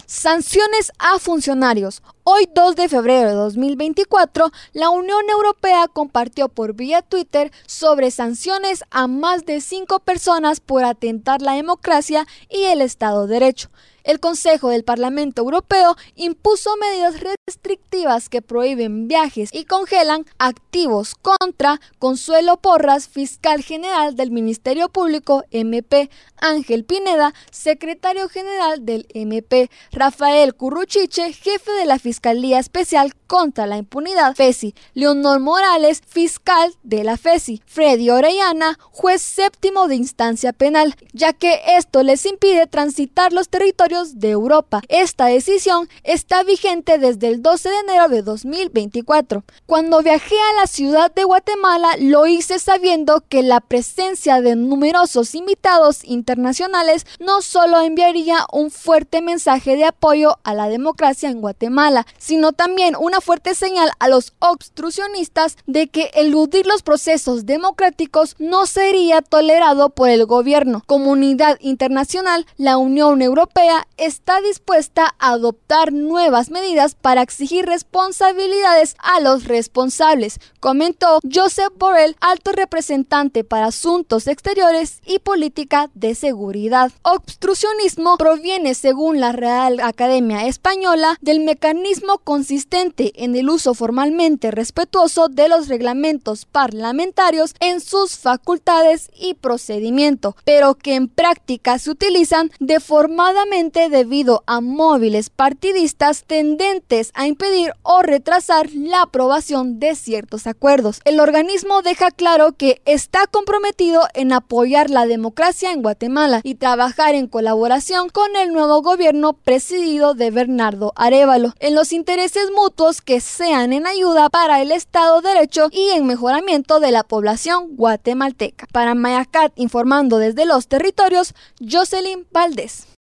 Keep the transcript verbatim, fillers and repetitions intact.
Sanciones a funcionarios. Hoy, dos de febrero de dos mil veinticuatro, la Unión Europea compartió por vía Twitter sobre sanciones a más de cinco personas por atentar la democracia y el Estado de Derecho. El Consejo del Parlamento Europeo impuso medidas restrictivas que prohíben viajes y congelan activos contra Consuelo Porras, fiscal general del Ministerio Público M P, Ángel Pineda, secretario general del M P, Rafael Curruchiche, jefe de la Fiscalía Especial contra la Impunidad, FESI, Leonor Morales, fiscal de la FESI, Freddy Orellana, juez séptimo de instancia penal, ya que esto les impide transitar los territorios de Europa. Esta decisión está vigente desde el doce de enero de dos mil veinticuatro. Cuando viajé a la ciudad de Guatemala, lo hice sabiendo que la presencia de numerosos invitados internacionales no solo enviaría un fuerte mensaje de apoyo a la democracia en Guatemala, sino también una fuerte señal a los obstruccionistas de que eludir los procesos democráticos no sería tolerado por el gobierno. Comunidad internacional, la Unión Europea está dispuesta a adoptar nuevas medidas para exigir responsabilidades a los responsables, comentó Josep Borrell, alto representante para Asuntos Exteriores y Política de Seguridad. Obstruccionismo proviene, según la Real Academia Española, del mecanismo consistente en el uso formalmente respetuoso de los reglamentos parlamentarios en sus facultades y procedimiento, pero que en práctica se utilizan deformadamente debido a móviles partidistas tendentes a impedir o retrasar la aprobación de ciertos acuerdos. El organismo deja claro que está comprometido en apoyar la democracia en Guatemala y trabajar en colaboración con el nuevo gobierno presidido de Bernardo Arévalo, en los intereses mutuos que sean en ayuda para el Estado de Derecho y en mejoramiento de la población guatemalteca. Para Mayacat, informando desde los territorios, Jocelyn Valdés.